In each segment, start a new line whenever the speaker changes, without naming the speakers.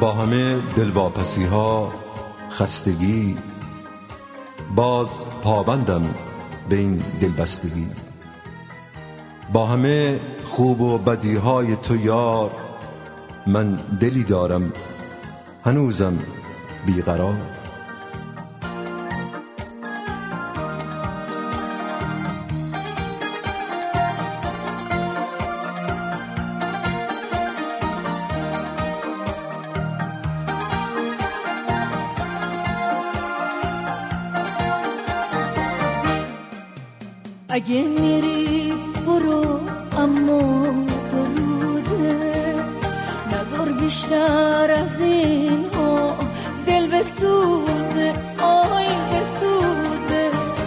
با همه دلواپسی ها خستگی، باز پابندم به این دلبستگی. با همه خوب و بدی های تو یار، من دلی دارم هنوزم بیقرار.
اگه میری برو، اما 2 روزه نذار بیشتر از این ها دل بسوزه، آی بسوزه.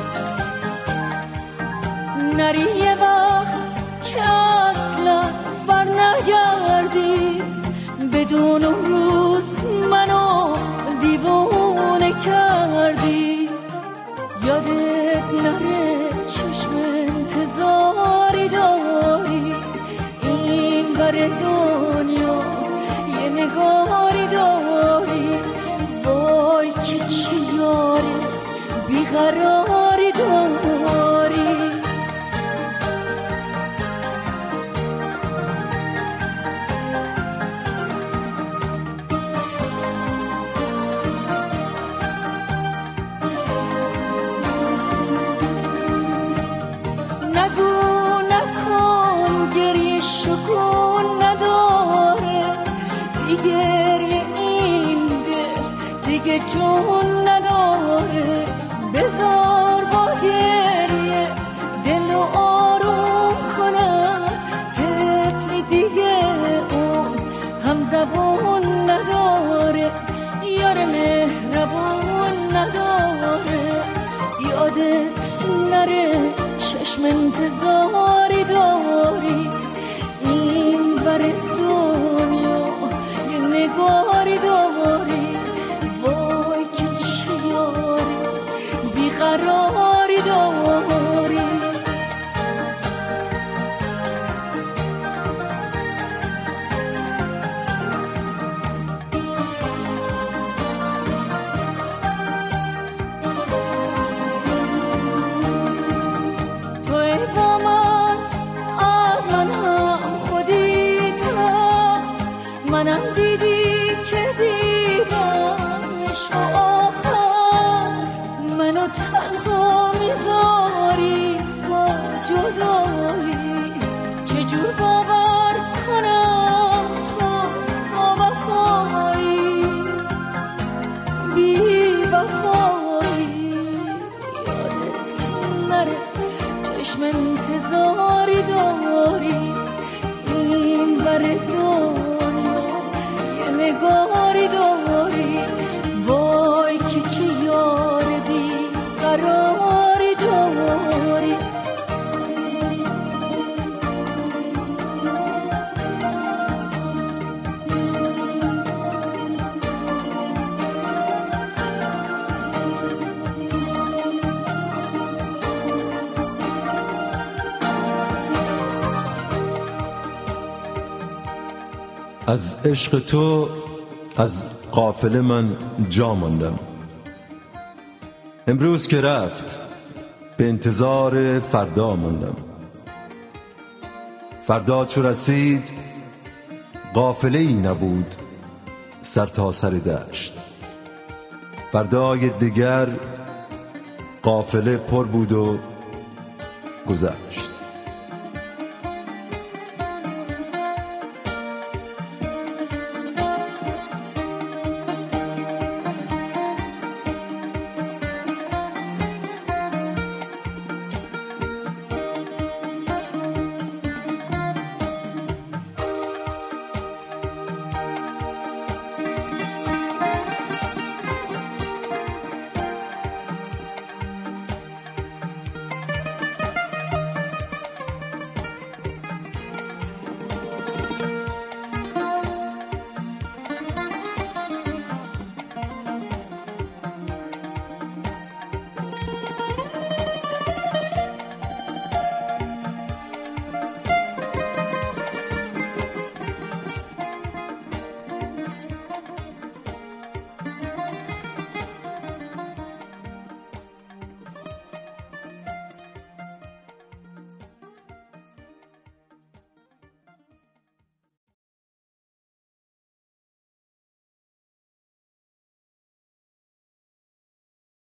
نری یه وقت که اصلا بر نگردی، بدون روز منو دیوونه کردی. یادت نره چشم انتظاری داری، این بر دنیا یه نگاری داری. وای که چه یاره بیقراری داری. شکون نداره گریه، این دل دیگه جون نداره. بذار با گریه دل رو آروم کنم، طفلی دیگه اون هم زبون نداره، یار مهربون نداره. یادت نره چشم انتظاری داری، این بر دنیا یه نگاری داری. وای که چه یاری بیقراری داری. توی با من از من هم منم دیدی که دیدمش آخر. منو تنها میذاری با جدایی، چجور باور کنم تو وفایی بی وفایی. یادت نره چشم انتظاری داری، این بر دنیا نگاری داری. وای که چه یار بیقراری داری.
از عشق تو از قافله من جا ماندم. امروز که رفت به انتظار فردا ماندم. فردا چو رسید قافله ای نبود سر تا سر دشت. فردای دیگر قافله پر بود و گذشت.